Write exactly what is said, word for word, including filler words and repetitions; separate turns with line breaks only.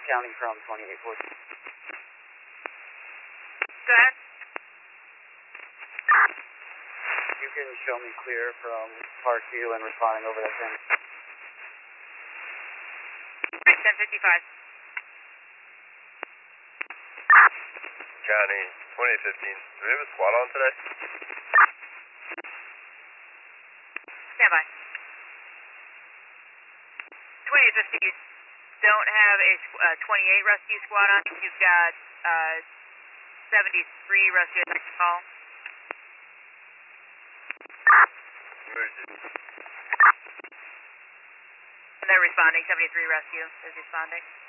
counting from twenty-eight forty.
Go ahead.
You can show me clear from Park View and responding over that thing.
ten fifty-five.
County, twenty-eight fifteen. Do we have a squad on today?
Stand by. twenty-eight fifteen, you don't have a uh, twenty-eight rescue squad on. You've got uh, seventy-three rescue at the call. And they're responding. seventy-three rescue is responding.